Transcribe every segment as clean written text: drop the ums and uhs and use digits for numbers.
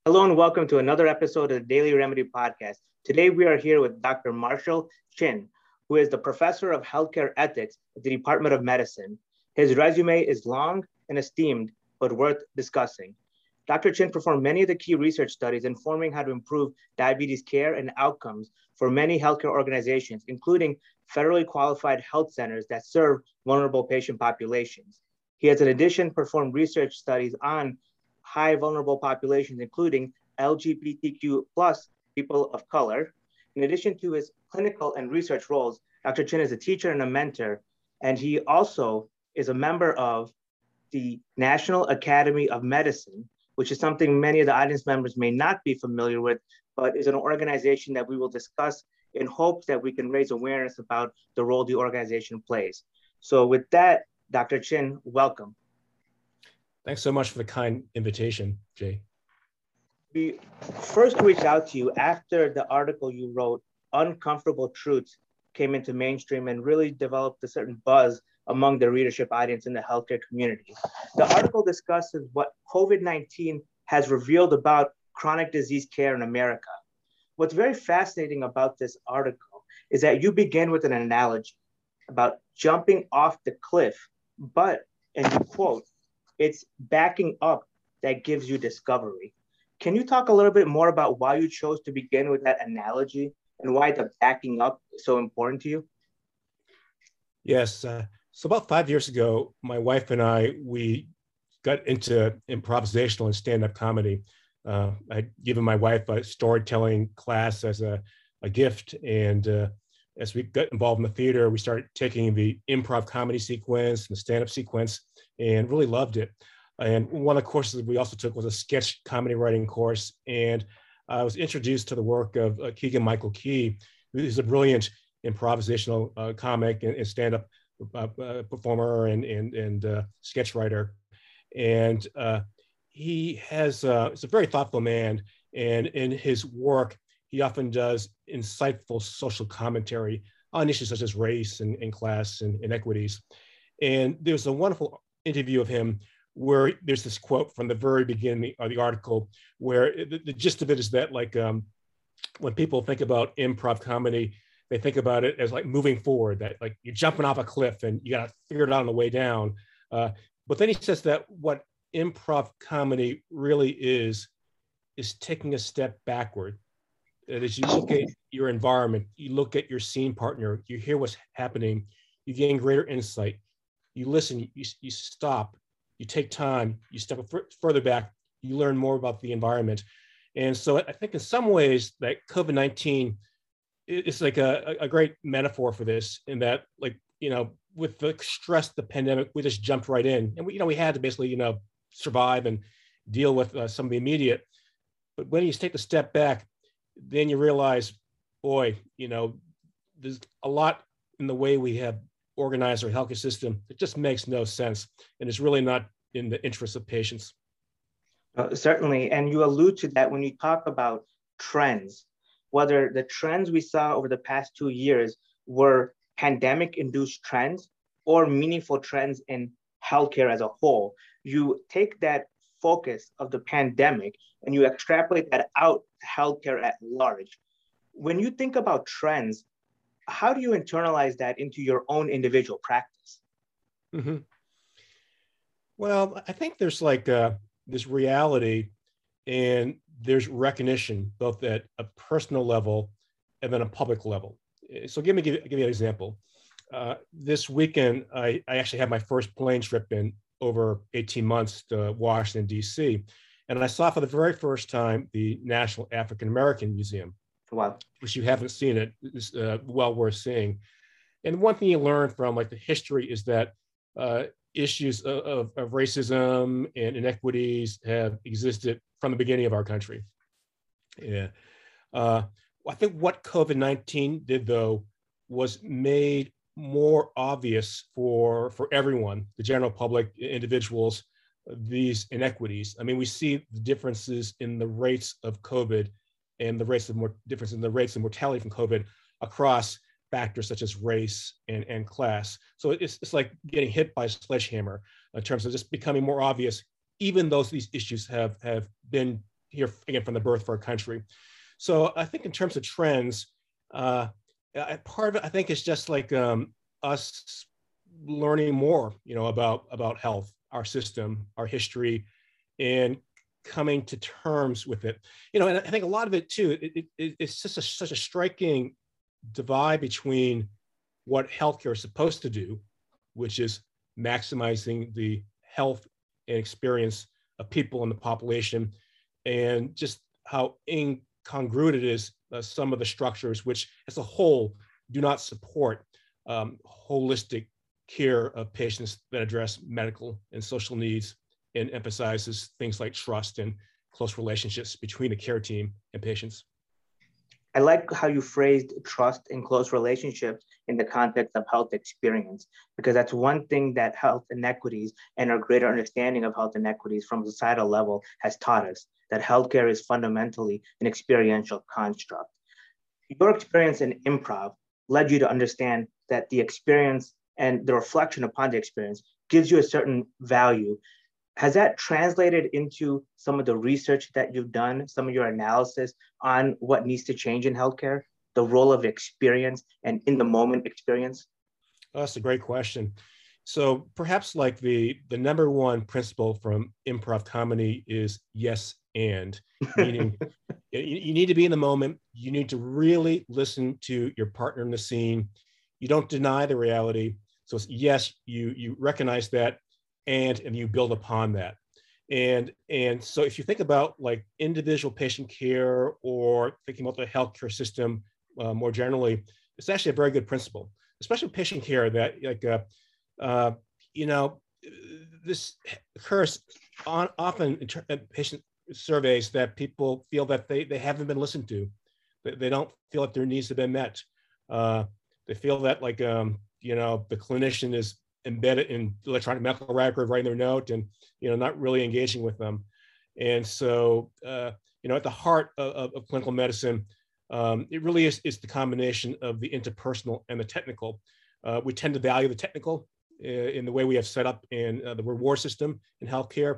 Hello and welcome to another episode of the Daily Remedy Podcast. Today we are here with Dr. Marshall Chin, who is the professor of healthcare ethics at the Department of Medicine. His resume is long and esteemed, but worth discussing. Dr. Chin performed many of the key research studies informing how to improve diabetes care and outcomes for many healthcare organizations, including federally qualified health centers that serve vulnerable patient populations. He has, in addition, performed research studies on high vulnerable populations, including LGBTQ plus people of color. In addition to his clinical and research roles, Dr. Chin is a teacher and a mentor, and he also is a member of the National Academy of Medicine, which is something many of the audience members may not be familiar with, but is an organization that we will discuss in hopes that we can raise awareness about the role the organization plays. So with that, Dr. Chin, welcome. Thanks so much for the kind invitation, Jay. We first reached out to you after the article you wrote, Uncomfortable Truths, came into mainstream and really developed a certain buzz among the readership audience in the healthcare community. The article discusses what COVID-19 has revealed about chronic disease care in America. What's very fascinating about this article is that you begin with an analogy about jumping off the cliff, but, and you quote, it's backing up that gives you discovery. Can you talk a little bit more about why you chose to begin with that analogy and why the backing up is so important to you? Yes. So about 5 years ago, my wife and we got into improvisational and stand-up comedy. I'd given my wife a storytelling class as a gift. And as we got involved in the theater, we started taking the improv comedy sequence and the stand-up sequence and really loved it. And one of the courses we also took was a sketch comedy writing course. And I was introduced to the work of Keegan-Michael Key, who's a brilliant improvisational comic and stand-up performer and sketch writer. And he's a very thoughtful man. And in his work, he often does insightful social commentary on issues such as race and class and inequities. And there's a wonderful interview of him where there's this quote from the very beginning of the article where the gist of it is that when people think about improv comedy, they think about it as like moving forward, that like you're jumping off a cliff and you got to figure it out on the way down. But then he says that what improv comedy really is taking a step backward. As you look at your environment, you look at your scene partner, you hear what's happening, you gain greater insight, you listen, you stop, you take time, you step further back, you learn more about the environment. And so I think in some ways that COVID-19 is like a great metaphor for this, in that, like, with the stress of the pandemic, we just jumped right in and we had to basically, survive and deal with some of the immediate. But when you take the step back, then you realize, boy, there's a lot in the way we have organized our healthcare system. It just makes no sense. And it's really not in the interest of patients. Certainly. And you allude to that when you talk about trends, whether the trends we saw over the past 2 years were pandemic induced trends or meaningful trends in healthcare as a whole. You take that focus of the pandemic and you extrapolate that out to healthcare at large. When you think about trends, how do you internalize that into your own individual practice? Mm-hmm. Well, I think there's this reality and there's recognition, both at a personal level and then a public level. So give you an example. This weekend, I actually had my first plane trip in over 18 months to Washington, D.C. And I saw for the very first time the National African American Museum. Wow. Which you haven't seen it, is well worth seeing. And one thing you learn from the history is that issues of racism and inequities have existed from the beginning of our country. Yeah. I think what COVID-19 did, though, was made more obvious for everyone, the general public, individuals, these inequities. I mean, we see the differences in the rates of COVID and difference in the rates of mortality from COVID across factors such as race and class. So it's like getting hit by a sledgehammer in terms of just becoming more obvious, even though these issues have been here again from the birth of our country. So I think in terms of trends, part of it I think is just like us learning more, about health, our system, our history, and coming to terms with it. And I think a lot of it too, it's just such a striking divide between what healthcare is supposed to do, which is maximizing the health and experience of people in the population, and just how incongruent it is, some of the structures which as a whole do not support holistic care of patients that address medical and social needs and emphasizes things like trust and close relationships between the care team and patients. I like how you phrased trust and close relationships in the context of health experience, because that's one thing that health inequities and our greater understanding of health inequities from a societal level has taught us, that healthcare is fundamentally an experiential construct. Your experience in improv led you to understand that the experience and the reflection upon the experience gives you a certain value. Has that translated into some of the research that you've done, some of your analysis on what needs to change in healthcare, the role of experience and in the moment experience? Oh, that's a great question. So perhaps like the number one principle from improv comedy is yes and, meaning you need to be in the moment. You need to really listen to your partner in the scene. You don't deny the reality. So it's yes, you recognize that, and you build upon that. And so if you think about like individual patient care or thinking about the healthcare system more generally, it's actually a very good principle, especially with patient care, that like, this occurs often in patient surveys, that people feel that they haven't been listened to. They don't feel that their needs have been met. They feel that like, the clinician is embedded in electronic medical record, writing their note and, not really engaging with them. And so, at the heart of clinical medicine, it really is the combination of the interpersonal and the technical. We tend to value the technical in the way we have set up in the reward system in healthcare.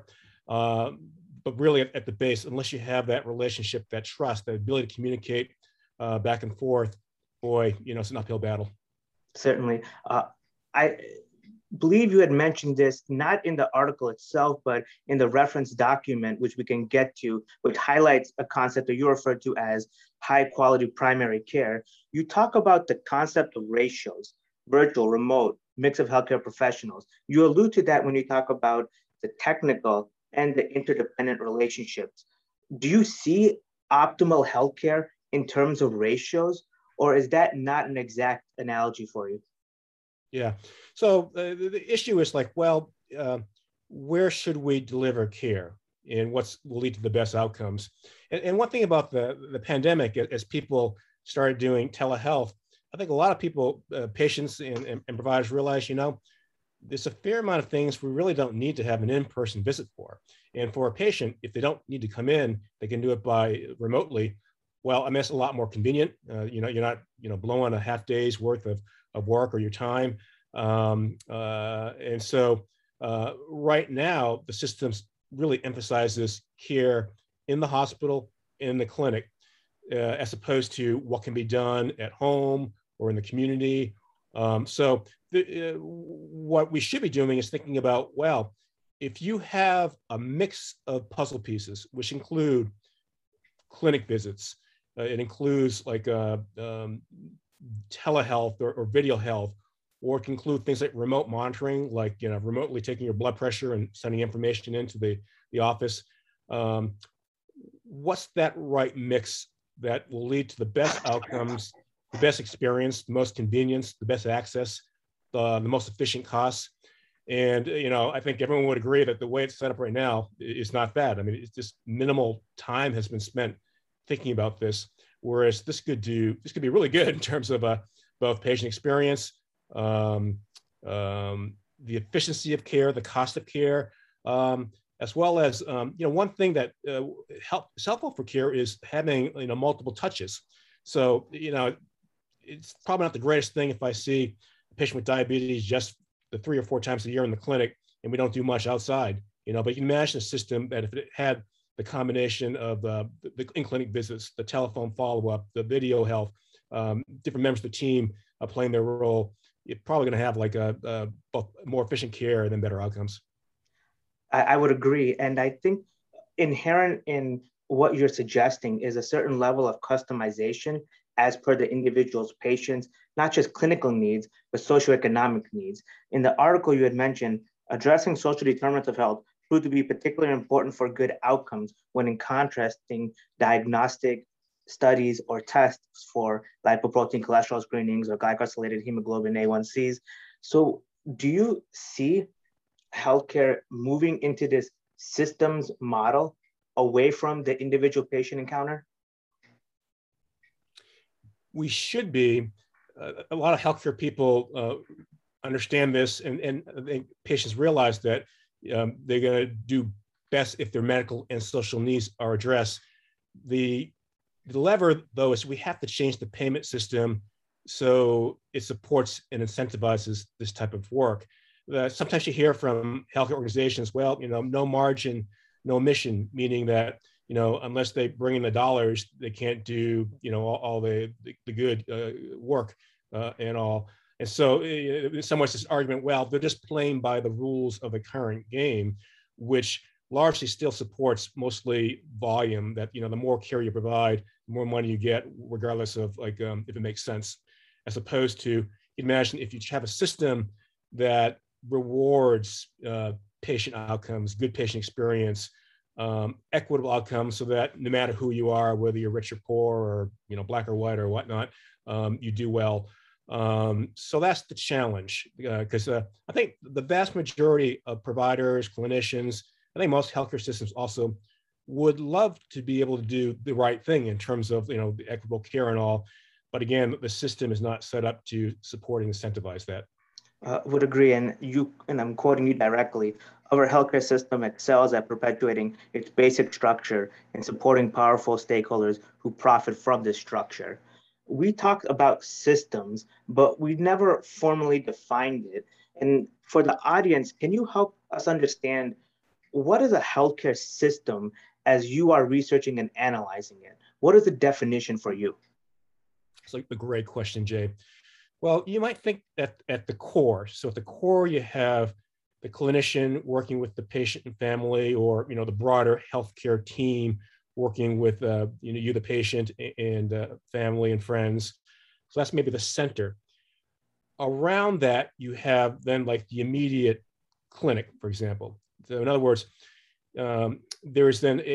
But really at the base, unless you have that relationship, that trust, that ability to communicate back and forth, boy, it's an uphill battle. Certainly. I believe you had mentioned this, not in the article itself, but in the reference document, which we can get to, which highlights a concept that you refer to as high quality primary care. You talk about the concept of ratios, virtual, remote, mix of healthcare professionals. You allude to that when you talk about the technical and the interdependent relationships. Do you see optimal healthcare in terms of ratios, or is that not an exact analogy for you? Yeah. So the issue is like, well, where should we deliver care, and what will lead to the best outcomes? And one thing about the pandemic, as people started doing telehealth, I think a lot of people, patients and providers realize, there's a fair amount of things we really don't need to have an in-person visit for. And for a patient, if they don't need to come in, they can do it by remotely. Well, I mean, it's a lot more convenient. You're not, blowing a half day's worth of work or your time. And so right now, the systems really emphasizes care in the hospital, in the clinic, as opposed to what can be done at home or in the community. So what we should be doing is thinking about, well, if you have a mix of puzzle pieces, which include clinic visits, it includes like telehealth or video health, or it can include things like remote monitoring, like remotely taking your blood pressure and sending information into the office. What's that right mix that will lead to the best outcomes, the best experience, the most convenience, the best access, the most efficient costs? And I think everyone would agree that the way it's set up right now is not bad. I mean, it's just minimal time has been spent thinking about this, whereas this could be really good in terms of both patient experience, the efficiency of care, the cost of care, as well as one thing that is helpful for care is having multiple touches. So it's probably not the greatest thing if I see a patient with diabetes just the 3 or 4 times a year in the clinic and we don't do much outside, but you can imagine a system that if it had the combination of the in-clinic visits, the telephone follow-up, the video health, different members of the team playing their role, you're probably going to have like a more efficient care and then better outcomes. I would agree. And I think inherent in what you're suggesting is a certain level of customization as per the individual's patients, not just clinical needs, but socioeconomic needs. In the article you had mentioned, addressing social determinants of health proved to be particularly important for good outcomes when in contrasting diagnostic studies or tests for lipoprotein cholesterol screenings or glycosylated hemoglobin A1Cs. So do you see healthcare moving into this systems model away from the individual patient encounter? We should be. A lot of healthcare people understand this, and I think patients realize that they're going to do best if their medical and social needs are addressed. The lever, though, is we have to change the payment system so it supports and incentivizes this type of work. Sometimes you hear from healthcare organizations, well, no margin, no mission, meaning that, unless they bring in the dollars, they can't do, all the good work and all. And so in some ways this argument, well, they're just playing by the rules of the current game, which largely still supports mostly volume, that, the more care you provide, the more money you get, regardless of if it makes sense, as opposed to, imagine if you have a system that rewards patient outcomes, good patient experience, equitable outcomes, so that no matter who you are, whether you're rich or poor or black or white or whatnot, you do well. So that's the challenge, because I think the vast majority of providers, clinicians, I think most healthcare systems also would love to be able to do the right thing in terms of the equitable care and all, but again, the system is not set up to support and incentivize that. Would agree, and I'm quoting you directly. Our healthcare system excels at perpetuating its basic structure and supporting powerful stakeholders who profit from this structure. We talked about systems, but we never formally defined it. And for the audience, can you help us understand what is a healthcare system as you are researching and analyzing it? What is the definition for you? It's like a great question, Jay. Well, you might think that at the core. So at the core, you have the clinician working with the patient and family, or the broader healthcare team working with you, the patient, and family and friends. So that's maybe the center. Around that, you have then like the immediate clinic, for example. So in other words, there is then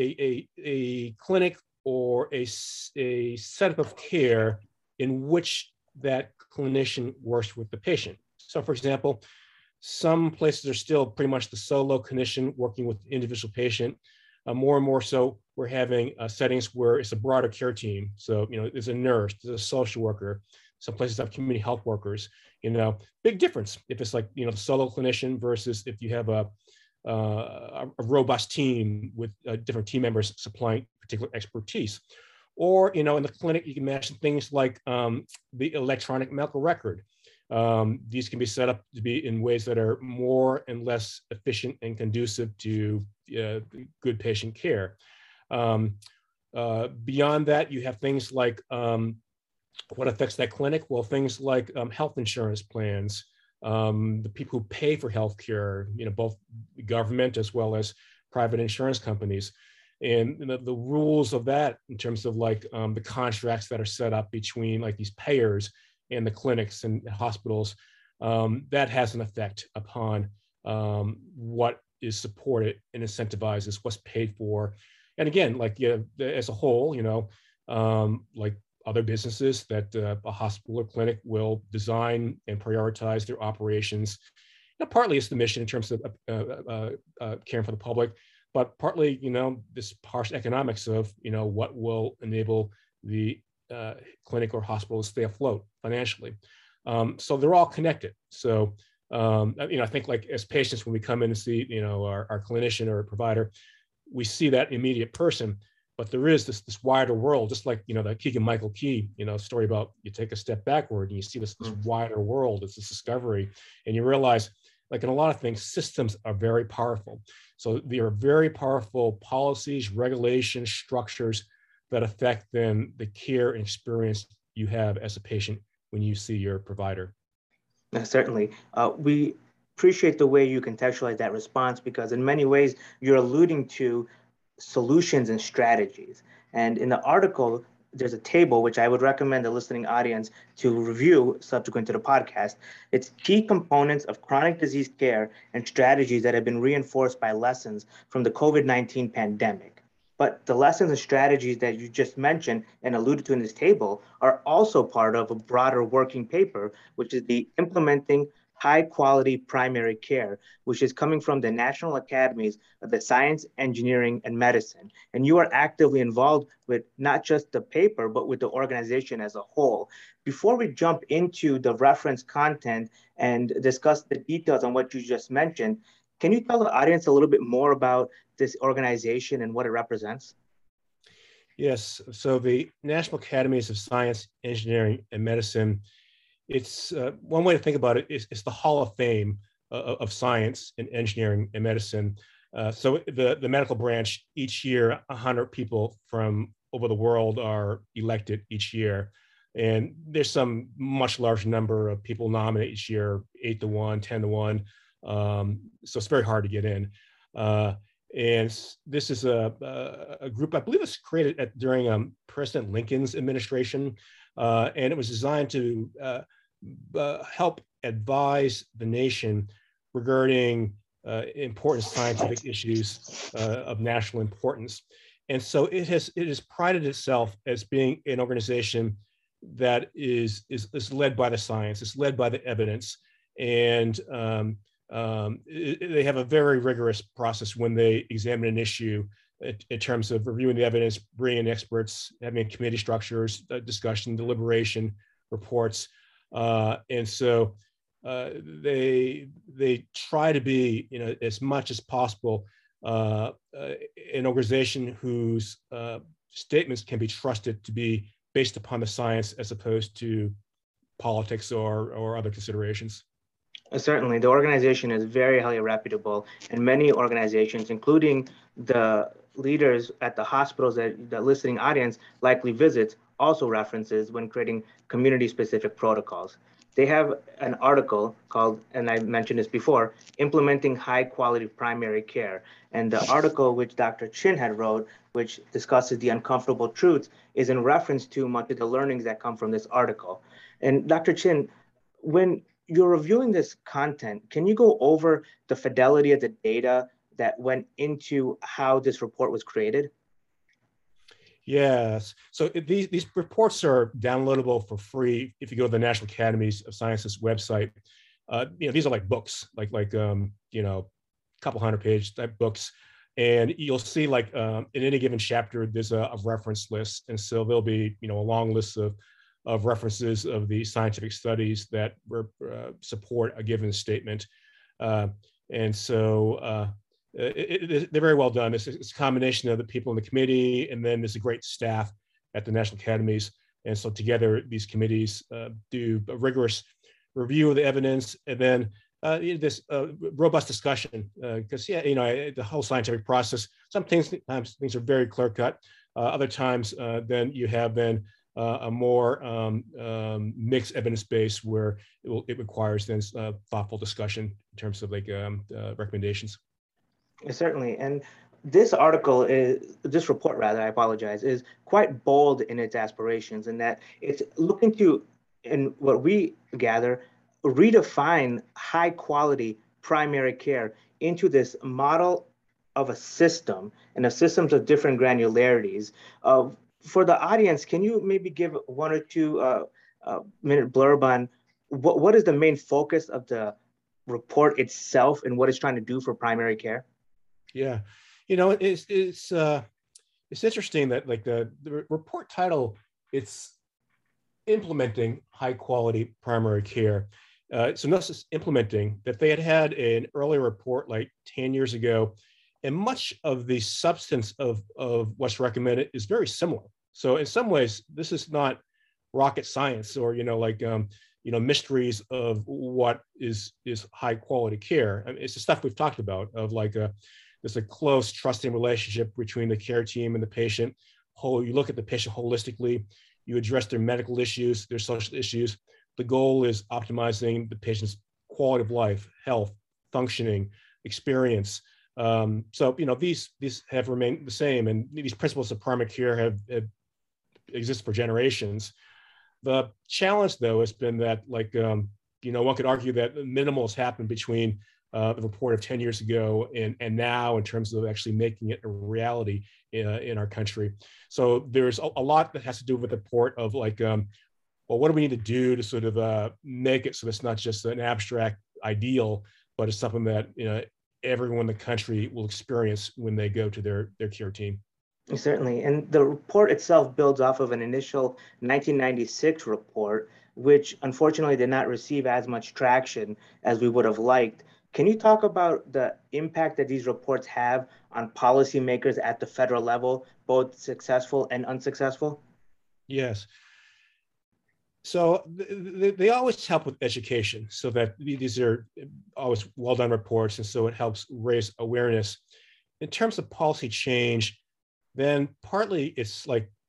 a clinic or a setup of care in which that clinician works with the patient. So for example, some places are still pretty much the solo clinician working with the individual patient. More and more so, we're having settings where it's a broader care team. So, there's a nurse, there's a social worker. Some places have community health workers. Big difference if it's like, the solo clinician versus if you have a robust team with different team members supplying particular expertise. Or, in the clinic, you can imagine things like the electronic medical record. These can be set up to be in ways that are more and less efficient and conducive to good patient care. Beyond that, you have things like what affects that clinic? Well, things like health insurance plans, the people who pay for healthcare, both government as well as private insurance companies. And the rules of that in terms of like the contracts that are set up between like these payers and the clinics and hospitals, that has an effect upon what is supported and incentivizes, what's paid for. And again, like as a whole, like other businesses, that a hospital or clinic will design and prioritize their operations. Partly it's the mission in terms of caring for the public, but partly, this harsh economics of, what will enable the clinic or hospital to stay afloat financially. So they're all connected. So, I think like as patients, when we come in and see, our clinician or provider, we see that immediate person, but there is this wider world, just like, the Keegan-Michael Key, story about you take a step backward and you see this wider world, it's this discovery, and you realize, like in a lot of things, systems are very powerful. So there are very powerful policies, regulations, structures that affect then the care and experience you have as a patient when you see your provider. Certainly. We appreciate the way you contextualize that response because in many ways you're alluding to solutions and strategies. And in the article, there's a table which I would recommend the listening audience to review subsequent to the podcast. It's key components of chronic disease care and strategies that have been reinforced by lessons from the COVID-19 pandemic. But the lessons and strategies that you just mentioned and alluded to in this table are also part of a broader working paper, which is the Implementing High Quality Primary Care, which is coming from the National Academies of the Science, Engineering, and Medicine. And you are actively involved with not just the paper, but with the organization as a whole. Before we jump into the reference content and discuss the details on what you just mentioned, can you tell the audience a little bit more about this organization and what it represents? Yes, so the National Academies of Science, Engineering, and Medicine, it's one way to think about it is it's the Hall of Fame of science and engineering and medicine. So the medical branch, each year, 100 people from over the world are elected each year. And there's some much larger number of people nominated each year, 8 to 1, 10 to 1. So it's very hard to get in. And this is a group, I believe it's created during President Lincoln's administration. And it was designed to help advise the nation regarding important scientific issues of national importance. And so it has prided itself as being an organization that is led by the science, it's led by the evidence. And they have a very rigorous process when they examine an issue in terms of reviewing the evidence, bringing in experts, having committee structures, discussion, deliberation, reports. And so they try to be, as much as possible, an organization whose statements can be trusted to be based upon the science as opposed to politics or other considerations. Certainly, the organization is very highly reputable, and many organizations, including the leaders at the hospitals that the listening audience likely visits, also references when creating community-specific protocols. They have an article called, and I mentioned this before, Implementing High Quality Primary Care. And the article which Dr. Chin had wrote, which discusses the uncomfortable truths, is in reference to much of the learnings that come from this article. And Dr. Chin, when you're reviewing this content, can you go over the fidelity of the data that went into how this report was created? Yes. So these reports are downloadable for free if you go to the National Academies of Sciences website. These are like books, like a couple 100-page type books, and you'll see in any given chapter there's a reference list, and so there'll be a long list of references of the scientific studies that support a given statement, and so. They're very well done. It's a combination of the people in the committee, and then there's a great staff at the National Academies. And so together, these committees do a rigorous review of the evidence, and then this robust discussion. Because the whole scientific process. Sometimes things are very clear cut. Other times, then you have a more mixed evidence base where it requires then thoughtful discussion in terms of recommendations. Certainly. And this report, I apologize, is quite bold in its aspirations in that it's looking to, in what we gather, redefine high quality primary care into this model of a system and a systems of different granularities. For the audience, can you maybe give 1 or 2 minute blurb on what is the main focus of the report itself and what it's trying to do for primary care? Yeah, it's interesting that the report title, it's implementing high quality primary care. So not just implementing, that they had an earlier report 10 years ago, and much of the substance of what's recommended is very similar. So in some ways, this is not rocket science or mysteries of what is high quality care. I mean, it's the stuff we've talked about of there's a close, trusting relationship between the care team and the patient. You look at the patient holistically, you address their medical issues, their social issues. The goal is optimizing the patient's quality of life, health, functioning, experience. So, these have remained the same, and these principles of primary care have exist for generations. The challenge, though, has been that, one could argue that minimal has happened between the report of 10 years ago and now in terms of actually making it a reality in our country. So there's a lot that has to do with the report of well, what do we need to do to sort of make it so it's not just an abstract ideal, but it's something that everyone in the country will experience when they go to their care team. Certainly. And the report itself builds off of an initial 1996 report, which unfortunately did not receive as much traction as we would have liked. Can you talk about the impact that these reports have on policymakers at the federal level, both successful and unsuccessful? Yes. So they always help with education, so that these are always well-done reports, and so it helps raise awareness. In terms of policy change, then partly it's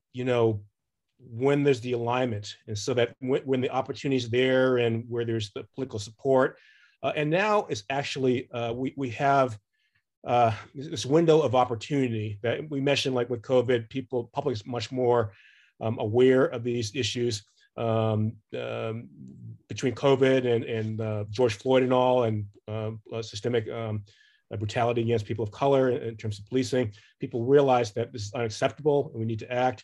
when there's the alignment, and so that when the opportunity is there and where there's the political support, and now it's actually we have this window of opportunity that we mentioned, like with COVID, public is much more aware of these issues. Between COVID and George Floyd and all, and systemic brutality against people of color in terms of policing, people realize that this is unacceptable and we need to act.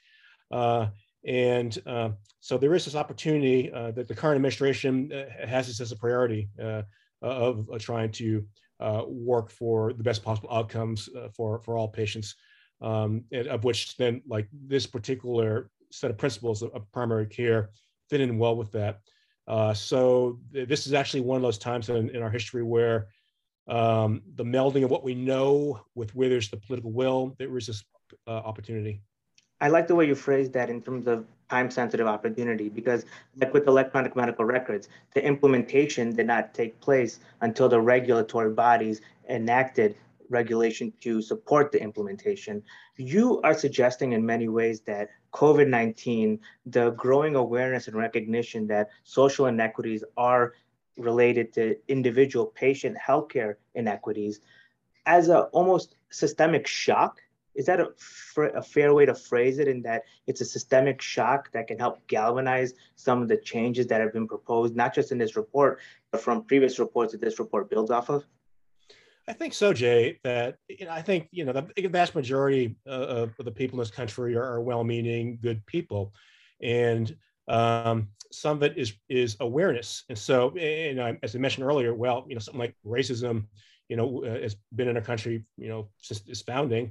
So there is this opportunity that the current administration has this as a priority of trying to work for the best possible outcomes for all patients, and of which then this particular set of principles of primary care fit in well with that. So this is actually one of those times in our history where the melding of what we know with where there's the political will, there is this opportunity. I like the way you phrased that in terms of time-sensitive opportunity, because like with electronic medical records, the implementation did not take place until the regulatory bodies enacted regulation to support the implementation. You are suggesting in many ways that COVID-19, the growing awareness and recognition that social inequities are related to individual patient healthcare inequities, as a almost systemic shock. Is that a fair way to phrase it, in that it's a systemic shock that can help galvanize some of the changes that have been proposed, not just in this report, but from previous reports that this report builds off of? I think so, Jay, that I think, the vast majority of the people in this country are well-meaning, good people. And some of it is awareness. And so, as I mentioned earlier, something like racism, has been in our country, since its founding.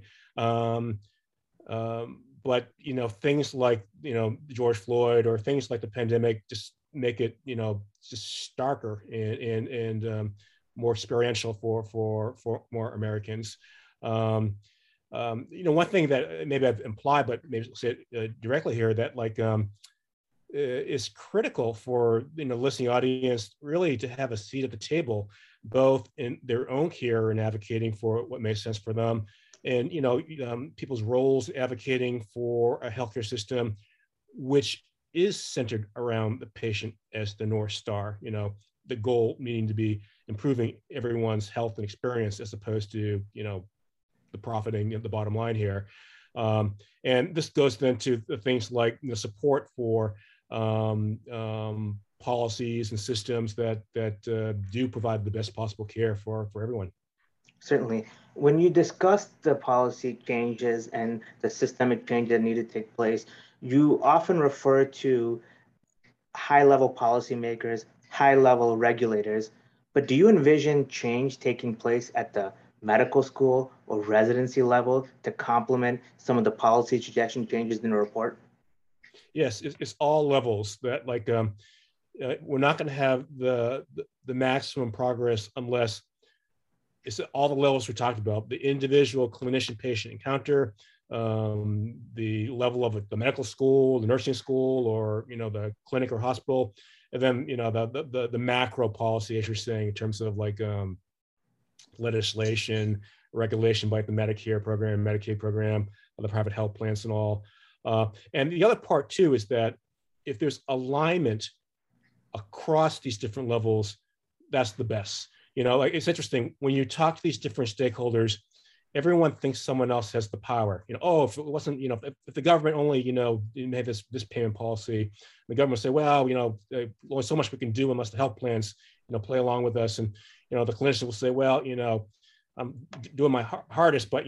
But, things like, George Floyd or things like the pandemic just make it, just starker and more experiential for more Americans. One thing that maybe I've implied, but maybe I'll say it directly here, that is critical for listening audience really to have a seat at the table, both in their own care and advocating for what makes sense for them, and people's roles advocating for a healthcare system which is centered around the patient as the North Star. The goal meaning to be improving everyone's health and experience, as opposed to the profiting at the bottom line here. And this goes then to the things like support for policies and systems that do provide the best possible care for everyone. Certainly. When you discuss the policy changes and the systemic change that need to take place, you often refer to high-level policymakers, high-level regulators, but do you envision change taking place at the medical school or residency level to complement some of the policy suggestion changes in the report? Yes, it's all levels that we're not going to have the maximum progress unless it's all the levels we talked about: the individual clinician-patient encounter, the level of the medical school, the nursing school, or the clinic or hospital, and then the macro policy, as you're saying, in terms of legislation, regulation by the Medicare program, Medicaid program, the private health plans and all. And the other part too is that if there's alignment across these different levels, that's the best. Like it's interesting when you talk to these different stakeholders, everyone thinks someone else has the power. Oh, if it wasn't, if the government only, made this payment policy, the government would say, well, only so much we can do unless the health plans, play along with us. And, the clinician will say, well, I'm doing my hardest, but,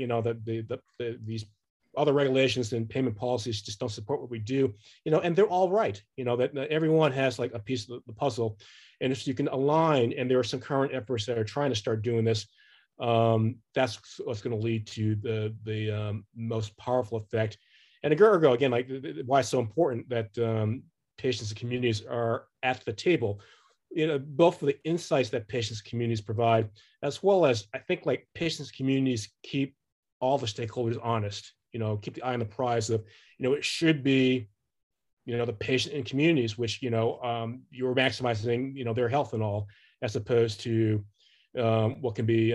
these other regulations and payment policies just don't support what we do, and they're all right, that everyone has like a piece of the puzzle. And if you can align, and there are some current efforts that are trying to start doing this, that's what's going to lead to the most powerful effect. And ergo, again, like why it's so important that patients and communities are at the table, both for the insights that patients and communities provide, as well as I think like patients and communities keep all the stakeholders honest, keep the eye on the prize of, it should be, the patient and communities, which, you're maximizing, their health and all, as opposed to what can be,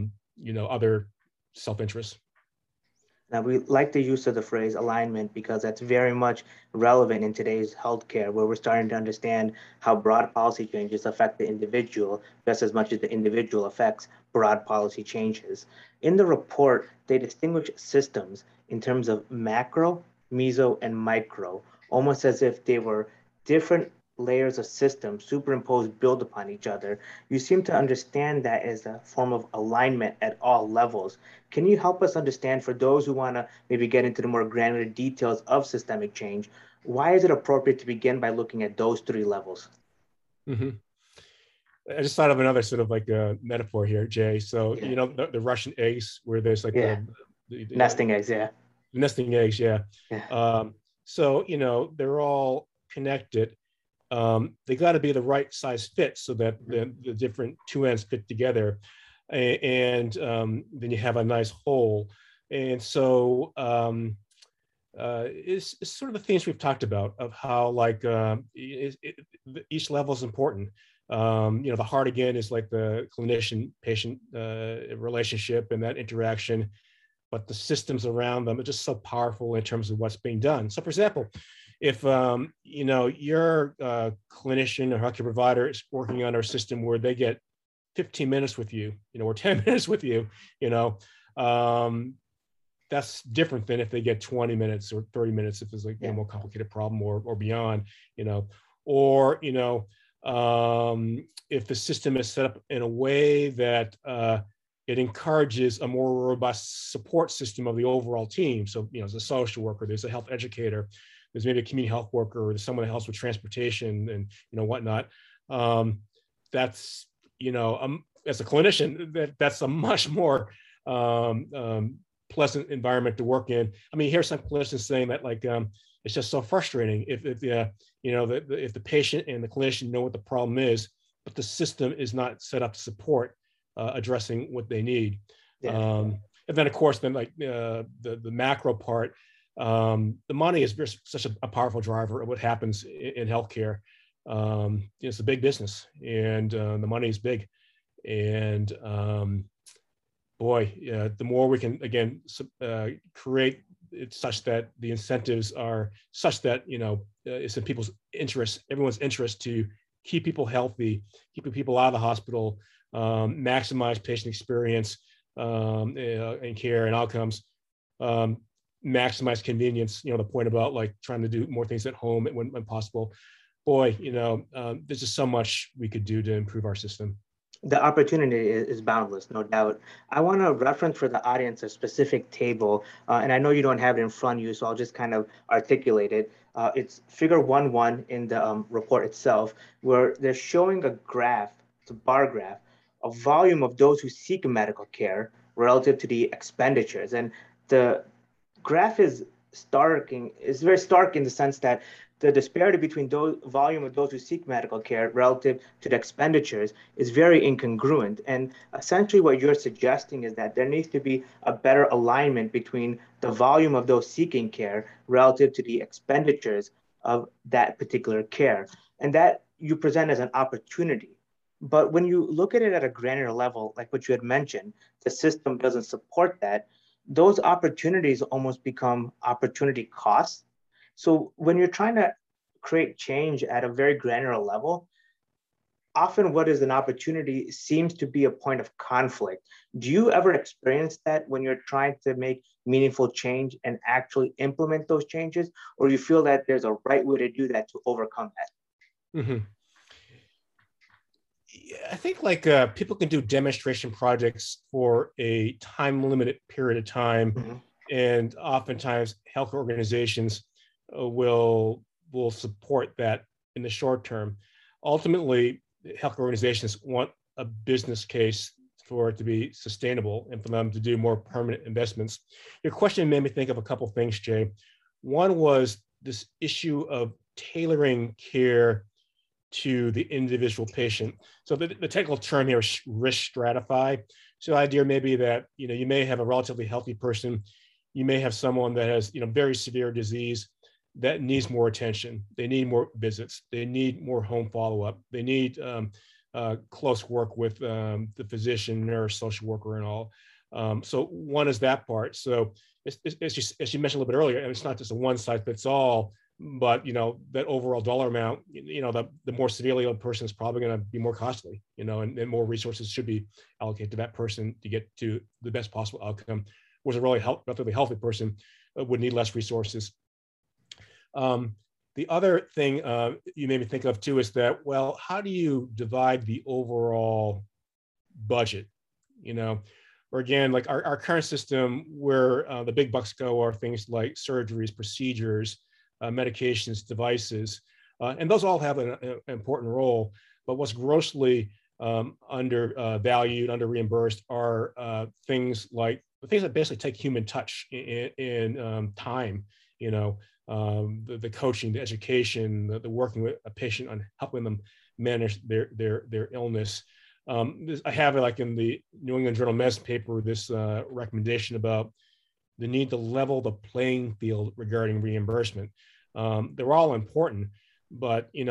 other self-interest. Now, we like the use of the phrase alignment because that's very much relevant in today's healthcare, where we're starting to understand how broad policy changes affect the individual just as much as the individual affects broad policy changes. In the report, they distinguish systems in terms of macro, meso, and micro, almost as if they were different layers of systems superimposed, built upon each other. You seem to understand that as a form of alignment at all levels. Can you help us understand, for those who want to maybe get into the more granular details of systemic change, why is it appropriate to begin by looking at those three levels? Mm-hmm. I just thought of another sort of like a metaphor here, Jay. So, the Russian eggs, where there's like the nesting eggs, nesting eggs, so, they're all connected. They got to be the right size fit so that the different two ends fit together, and then you have a nice whole. And so it's sort of the things we've talked about of how like each level is important. The heart again is like the clinician-patient relationship and that interaction, but the systems around them are just so powerful in terms of what's being done. So, for example, if your clinician or healthcare provider is working on our system where they get 15 minutes with you, or 10 minutes with you, that's different than if they get 20 minutes or 30 minutes if it's like a more complicated problem or beyond, or if the system is set up in a way that it encourages a more robust support system of the overall team. So, there's a social worker, there's a health educator, there's maybe a community health worker, or there's someone that helps with transportation and whatnot. That's as a clinician, that's a much more pleasant environment to work in. I mean, here's some clinicians saying that like it's just so frustrating if the patient and the clinician know what the problem is, but the system is not set up to support addressing what they need. And then of course, then like the macro part. The money is such a powerful driver of what happens in healthcare. It's a big business, and the money is big. And the more we can again create it such that the incentives are such that it's in people's interest, everyone's interest, to keep people healthy, keeping people out of the hospital, maximize patient experience and care and outcomes. Maximize convenience, the point about like trying to do more things at home when possible. There's just so much we could do to improve our system. The opportunity is boundless, no doubt. I want to reference for the audience a specific table, and I know you don't have it in front of you, so I'll just kind of articulate it. It's figure 1.1 in the report itself, where they're showing a graph, it's a bar graph, a volume of those who seek medical care relative to the expenditures. And the graph is very stark in the sense that the disparity between those volume of those who seek medical care relative to the expenditures is very incongruent. And essentially what you're suggesting is that there needs to be a better alignment between the volume of those seeking care relative to the expenditures of that particular care. And that you present as an opportunity. But when you look at it at a granular level, like what you had mentioned, the system doesn't support that. Those opportunities almost become opportunity costs. So when you're trying to create change at a very granular level, often what is an opportunity seems to be a point of conflict. Do you ever experience that when you're trying to make meaningful change and actually implement those changes? Or you feel that there's a right way to do that to overcome that? Mm-hmm. I think like people can do demonstration projects for a time limited period of time, Mm-hmm. and oftentimes health organizations will support that in the short term. Ultimately, health organizations want a business case for it to be sustainable and for them to do more permanent investments. Your question made me think of a couple of things, Jay. One was this issue of tailoring care to the individual patient. So the technical term here is risk stratify. So the idea maybe that you may have a relatively healthy person, you may have someone that has very severe disease that needs more attention. They need more visits. They need more home follow-up. They need close work with the physician, nurse, social worker, and all. So one is that part. So as you mentioned a little bit earlier, and it's not just a one size fits all, but that overall dollar amount, the more severely ill person is probably going to be more costly, and more resources should be allocated to that person to get to the best possible outcome. Whereas a relatively healthy person would need less resources. The other thing you made me think of too is that, well, how do you divide the overall budget? Or again, like our current system where the big bucks go are things like surgeries, procedures, medications, devices, and those all have an important role. But what's grossly undervalued, under reimbursed are things that basically take human touch in time. The coaching, the education, the working with a patient on helping them manage their illness. I have it like in the New England Journal of Medicine paper, this recommendation about the need to level the playing field regarding reimbursement. They're all important, but you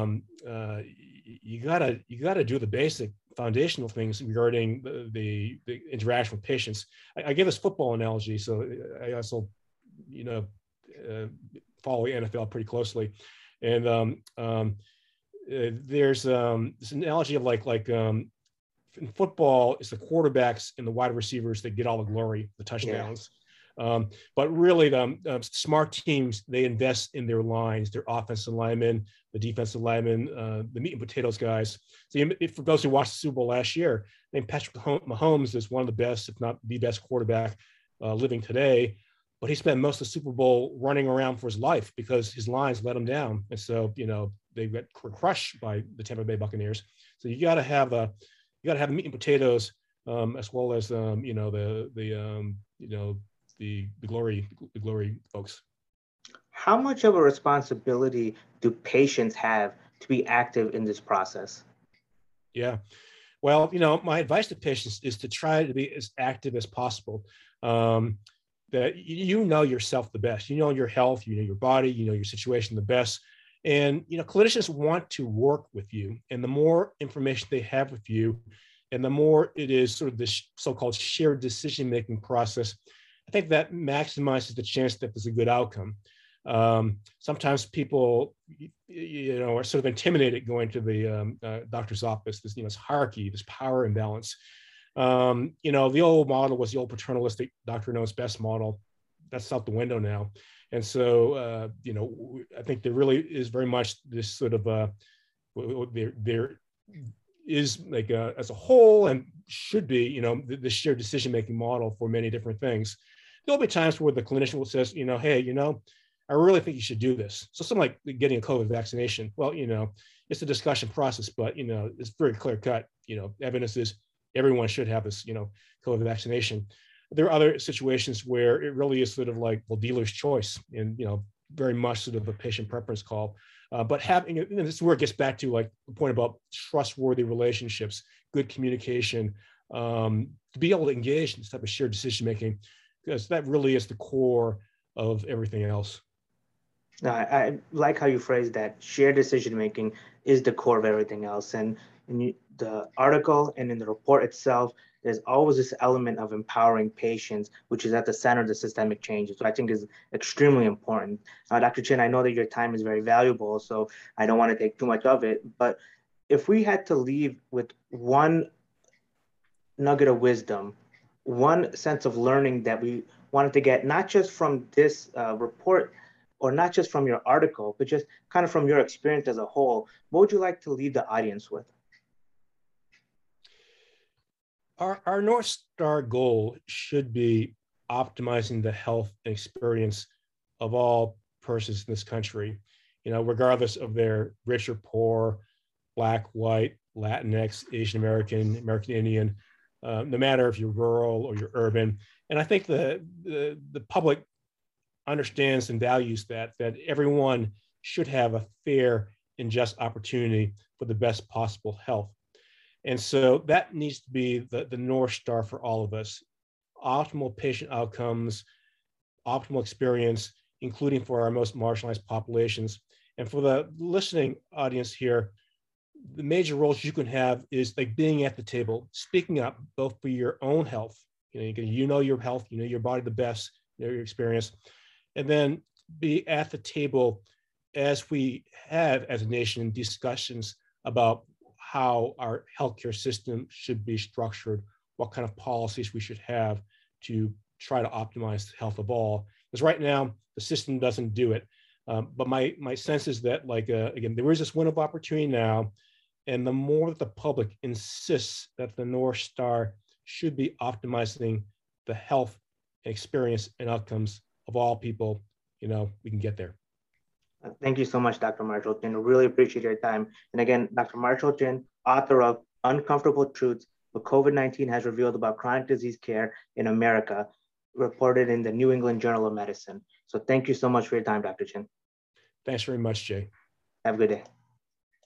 gotta do the basic foundational things regarding the interaction with patients. I give this football analogy, so I also follow the NFL pretty closely, and there's this analogy of like in football, it's the quarterbacks and the wide receivers that get all the glory, the touchdowns. Yeah. But really, the smart teams, they invest in their lines, their offensive linemen, the defensive linemen, the meat and potatoes guys. So for those who watched the Super Bowl last year, I think Patrick Mahomes is one of the best, if not the best quarterback living today. But he spent most of the Super Bowl running around for his life because his lines let him down. And so, they got crushed by the Tampa Bay Buccaneers. So you got to have meat and potatoes, as well as the glory folks. How much of a responsibility do patients have to be active in this process? Yeah. Well, my advice to patients is to try to be as active as possible. That yourself the best, your health, your body, your situation the best. And, clinicians want to work with you, and the more information they have with you, and the more it is sort of this so-called shared decision-making process, I think that maximizes the chance that there's a good outcome. Sometimes people, are sort of intimidated going to the doctor's office. This hierarchy, this power imbalance. The old model was the old paternalistic doctor knows best model. That's out the window now. And so, I think there really is very much this sort of, there is like as a whole, and should be, the shared decision-making model for many different things. There'll be times where the clinician will says, hey, I really think you should do this. So something like getting a COVID vaccination. Well, it's a discussion process, but, it's very clear cut, evidence is everyone should have this, COVID vaccination. There are other situations where it really is sort of like, well, dealer's choice, and, very much sort of a patient preference call. But having, this is where it gets back to like the point about trustworthy relationships, good communication, to be able to engage in this type of shared decision-making, because that really is the core of everything else. I like how you phrased that. Shared decision making is the core of everything else. And the article and in the report itself, there's always this element of empowering patients, which is at the center of the systemic changes. So I think is extremely important. Dr. Chin, I know that your time is very valuable, so I don't want to take too much of it. But if we had to leave with one nugget of wisdom, one sense of learning that we wanted to get, not just from this report or not just from your article, but just kind of from your experience as a whole, what would you like to leave the audience with? Our North Star goal should be optimizing the health and experience of all persons in this country, regardless of their rich or poor, Black, white, Latinx, Asian American, American Indian, no matter if you're rural or you're urban. And I think the public understands and values that everyone should have a fair and just opportunity for the best possible health. And so that needs to be the North Star for all of us. Optimal patient outcomes, optimal experience, including for our most marginalized populations. And for the listening audience here, the major roles you can have is like being at the table, speaking up both for your own health. You know your health, you know your body the best, you know your experience, and then be at the table as we have as a nation discussions about how our healthcare system should be structured, what kind of policies we should have to try to optimize the health of all. Because right now, the system doesn't do it. But my sense is that, again, there is this window of opportunity now, and the more that the public insists that the North Star should be optimizing the health experience and outcomes of all people, we can get there. Thank you so much, Dr. Marshall Chin. Really appreciate your time. And again, Dr. Marshall Chin, author of Uncomfortable Truths What COVID-19 Has Revealed About Chronic Disease Care in America, reported in the New England Journal of Medicine. So thank you so much for your time, Dr. Chin. Thanks very much, Jay. Have a good day.